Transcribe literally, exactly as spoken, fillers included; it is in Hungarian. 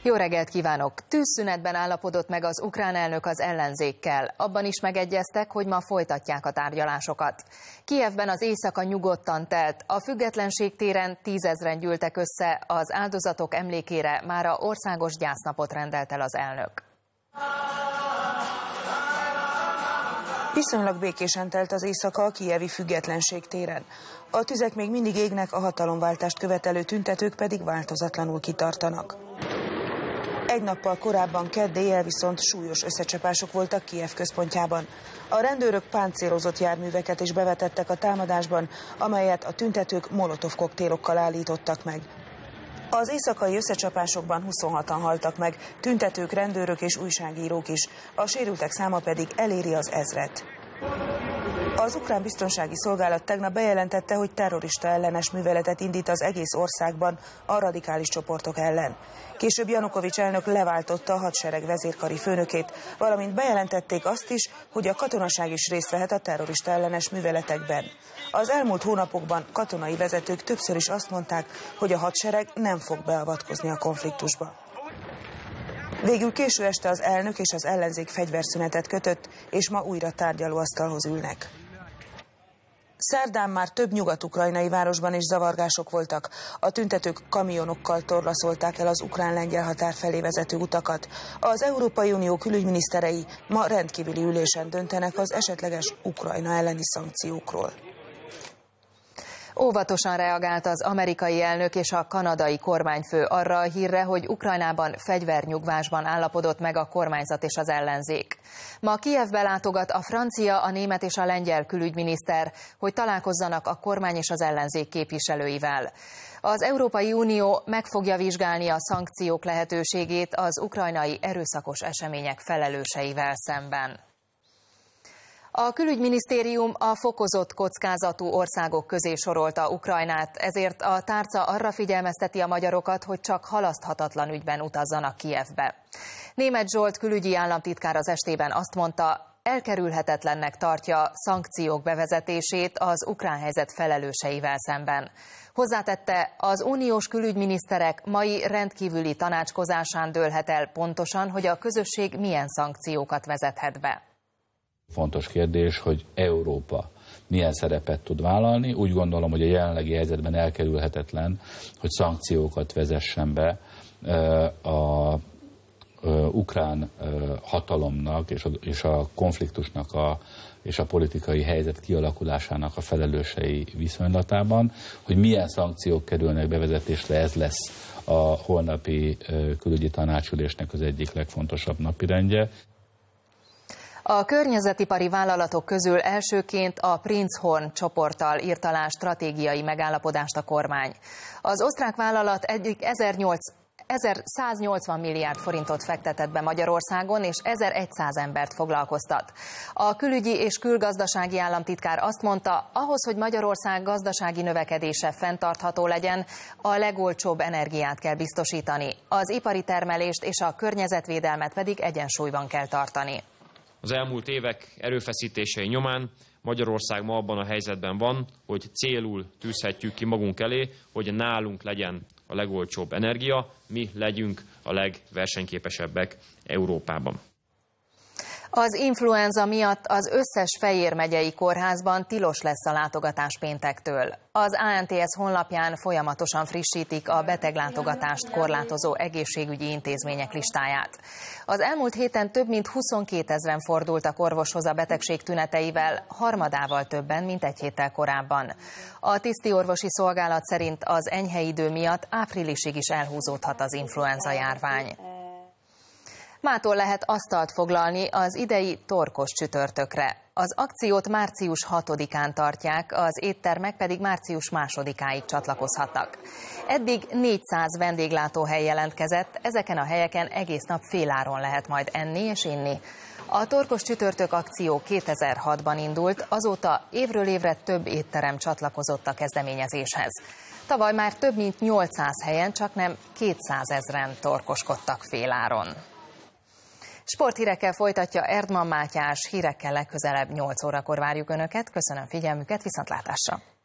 Jó reggelt kívánok! Tűzszünetben állapodott meg az ukrán elnök az ellenzékkel. Abban is megegyeztek, hogy ma folytatják a tárgyalásokat. Kijevben az éjszaka nyugodtan telt. A Függetlenség téren tízezren gyűltek össze, az áldozatok emlékére mára országos gyásznapot rendelt el az elnök. Viszonylag békésen telt az éjszaka a kijevi Függetlenség téren. A tüzek még mindig égnek, a hatalomváltást követelő tüntetők pedig változatlanul kitartanak. Egy nappal korábban kedd éjjel viszont súlyos összecsapások voltak Kijev központjában. A rendőrök páncélozott járműveket is bevetettek a támadásban, amelyet a tüntetők molotov koktélokkal állítottak meg. Az éjszakai összecsapásokban huszonhatan haltak meg, tüntetők, rendőrök és újságírók is, a sérültek száma pedig eléri az ezret. Az ukrán biztonsági szolgálat tegnap bejelentette, hogy terrorista ellenes műveletet indít az egész országban a radikális csoportok ellen. Később Janukovics elnök leváltotta a hadsereg vezérkari főnökét, valamint bejelentették azt is, hogy a katonaság is részt vehet a terrorista ellenes műveletekben. Az elmúlt hónapokban katonai vezetők többször is azt mondták, hogy a hadsereg nem fog beavatkozni a konfliktusba. Végül késő este az elnök és az ellenzék fegyverszünetet kötött, és ma újra tárgyalóasztalhoz ülnek. Szerdán már több nyugat-ukrajnai városban is zavargások voltak. A tüntetők kamionokkal torlaszolták el az ukrán-lengyel határ felé vezető utakat. Az Európai Unió külügyminiszterei ma rendkívüli ülésen döntenek az esetleges Ukrajna elleni szankciókról. Óvatosan reagált az amerikai elnök és a kanadai kormányfő arra a hírre, hogy Ukrajnában fegyvernyugvásban állapodott meg a kormányzat és az ellenzék. Ma Kijevbe látogat a francia, a német és a lengyel külügyminiszter, hogy találkozzanak a kormány és az ellenzék képviselőivel. Az Európai Unió meg fogja vizsgálni a szankciók lehetőségét az ukrajnai erőszakos események felelőseivel szemben. A külügyminisztérium a fokozott kockázatú országok közé sorolta Ukrajnát, ezért a tárca arra figyelmezteti a magyarokat, hogy csak halaszthatatlan ügyben utazzanak Kijevbe. Németh Zsolt külügyi államtitkár az estében azt mondta, elkerülhetetlennek tartja szankciók bevezetését az ukrán helyzet felelőseivel szemben. Hozzátette, az uniós külügyminiszterek mai rendkívüli tanácskozásán dőlhet el pontosan, hogy a közösség milyen szankciókat vezethet be. Fontos kérdés, hogy Európa milyen szerepet tud vállalni. Úgy gondolom, hogy a jelenlegi helyzetben elkerülhetetlen, hogy szankciókat vezessen be a ukrán hatalomnak és a konfliktusnak a, és a politikai helyzet kialakulásának a felelősei viszonylatában, hogy milyen szankciók kerülnek bevezetésre, ez lesz a holnapi külügyi tanácsülésnek az egyik legfontosabb napirendje. A környezetipari vállalatok közül elsőként a Prinzhorn csoporttal írt alá stratégiai megállapodást a kormány. Az osztrák vállalat eddig ezerszáznyolcvan milliárd forintot fektetett be Magyarországon, és ezerszáz embert foglalkoztat. A külügyi és külgazdasági államtitkár azt mondta, ahhoz, hogy Magyarország gazdasági növekedése fenntartható legyen, a legolcsóbb energiát kell biztosítani. Az ipari termelést és a környezetvédelmet pedig egyensúlyban kell tartani. Az elmúlt évek erőfeszítései nyomán Magyarország ma abban a helyzetben van, hogy célul tűzhetjük ki magunk elé, hogy nálunk legyen a legolcsóbb energia, mi legyünk a legversenyképesebbek Európában. Az influenza miatt az összes Fejér megyei kórházban tilos lesz a látogatás péntektől. Az á en té es honlapján folyamatosan frissítik a beteglátogatást korlátozó egészségügyi intézmények listáját. Az elmúlt héten több mint huszonkétezren fordultak orvoshoz a betegség tüneteivel, harmadával többen, mint egy héttel korábban. A tisztiorvosi szolgálat szerint az enyhe idő miatt áprilisig is elhúzódhat az influenza járvány. Mától lehet asztalt foglalni az idei torkos csütörtökre. Az akciót március hatodikán tartják, az éttermek pedig március másodikáig csatlakozhatnak. Eddig négyszáz vendéglátóhely jelentkezett, ezeken a helyeken egész nap féláron lehet majd enni és inni. A torkos csütörtök akció kétezer-hatban indult, azóta évről évre több étterem csatlakozott a kezdeményezéshez. Tavaly már több mint nyolcszáz helyen csaknem kétszázezren torkoskodtak féláron. Sporthírekkel folytatja Erdmann Mátyás, hírekkel legközelebb nyolc órakor várjuk Önöket. Köszönöm figyelmüket, viszontlátásra!